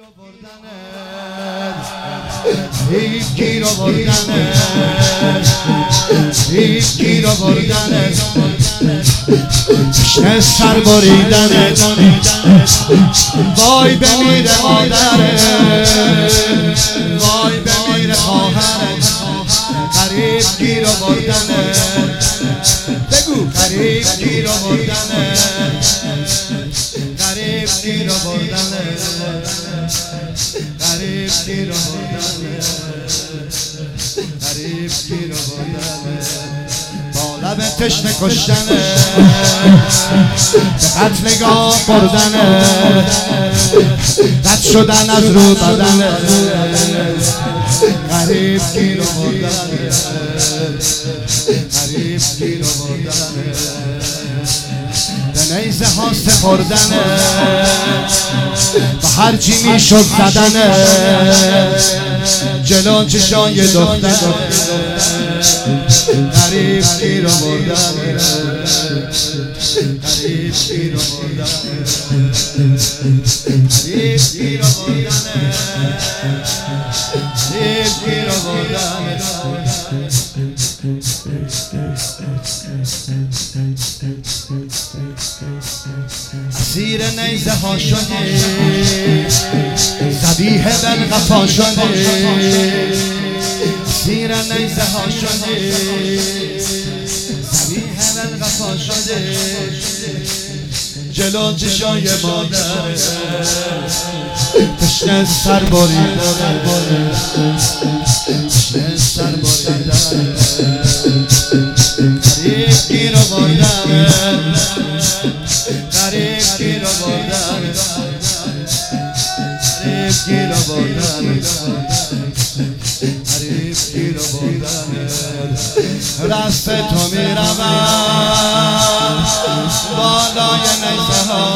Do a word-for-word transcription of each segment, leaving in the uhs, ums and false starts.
هیچ گیر آوردنه هیچ گیر آوردنه تشنه سر بریدنه وای بمیره مادره وای بمیره خواهره غریب گیر آوردنه بگو غریب گیر آوردنه غریب گیر آوردنه غریب گیر آوردنه غریب گیر آوردنه با لب تشنه کشتنه به قتلگاه بردنه رد شدن از رو دادنه غریب گیر آوردنه غریب گیر آوردنه به نیزه ها سپردنه به هر چی میشد زدنه جلو چشای دختر غریب گیر آوردنه غریب گیر آوردنه غریب گیر آوردنه غریب گیر آوردنه اسیر نیزه ها شده ذبیح بالقفا شده اسیر نیزه ها شده ذبیح بالقفا شده جلو چشای مادر تشنه سر بریدن تشنه سر بریدن غریب گیر آوردن غریب گیر آوردن غریب گیر آوردن غریب گیر آوردن رست تو میروم بالای نیزه ها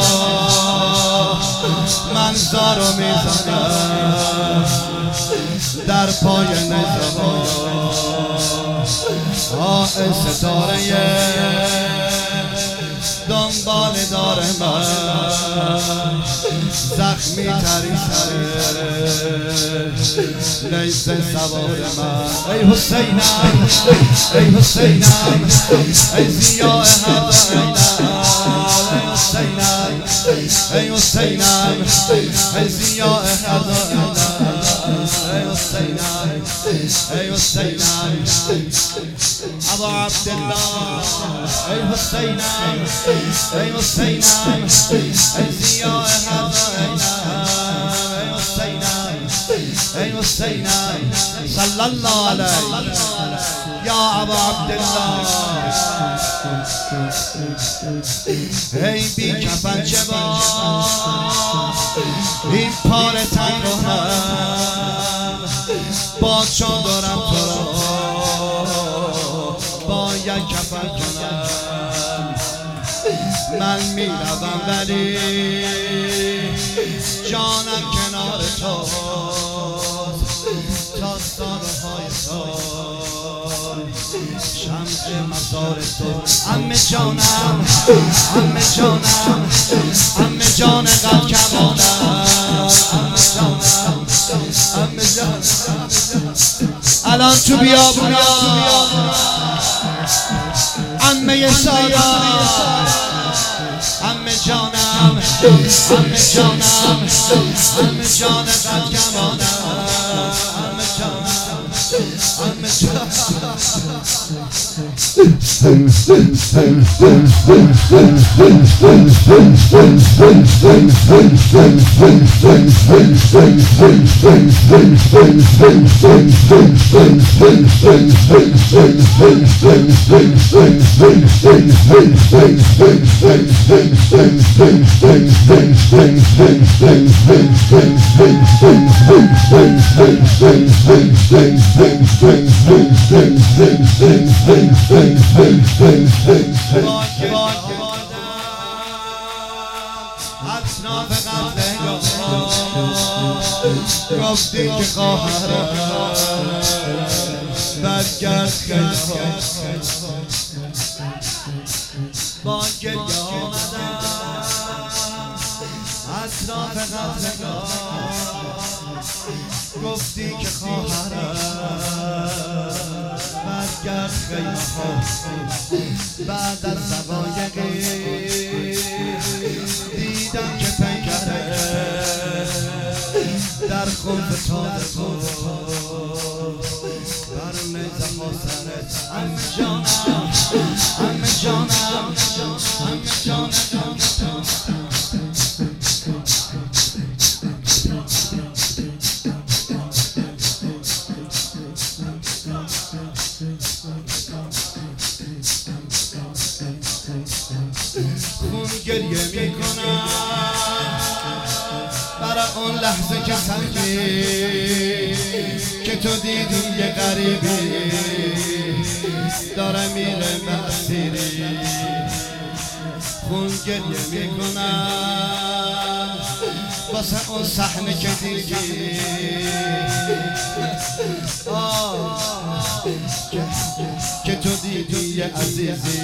من زارو میزنم در پای نیزه ها آه ستاره دنبال دار من زخمی تری سر نیزه سوار من ای حسینم ای حسینم ای ضیاء هر ای حسینم ای حسینم ای ضیاء هر ای حسینم ای حسینم ابا عبدالله ای حسینم ای حسینم ای ضیاء هر ای حسینم ای حسینم صلی الله علیه یا ابا عبدالله ای بی کفن چه با این پار تن رو هم با چون دارم تو را با یک کفن کنم من میروم ولی جانم کنار تو تا سالهای سال شمع مزار تو عمه جانم عمه جانم عمه جان قد کمانم عمه جانم عمه جانم الان تو بیابونا عمه سادا عمه جانم عمه جانم عمه جان قد کمانم عمه جانم عمه جانم گفتی که خواهرم برگرد خیلی با گریه آمدم اطراف قدردان گفتی که خواهرم برگرد خیمه ها بعد از دقایقی دیدم که پیکره در خوف تازه تو بر نیزه ها سرت عمه جانم عمه جانم عمه جانم خون گریه می کنم برای اون لحظه که سنگی که تو دیدی یه غریبی داره میره مسیری خون گریه می کنم واسه اون صحنه که دیدی که تو دیدی یه عزیزی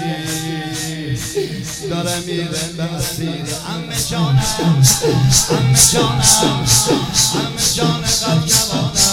داره میره به مسیری عمه جانم عمه جانم عمه جان قلب جوانم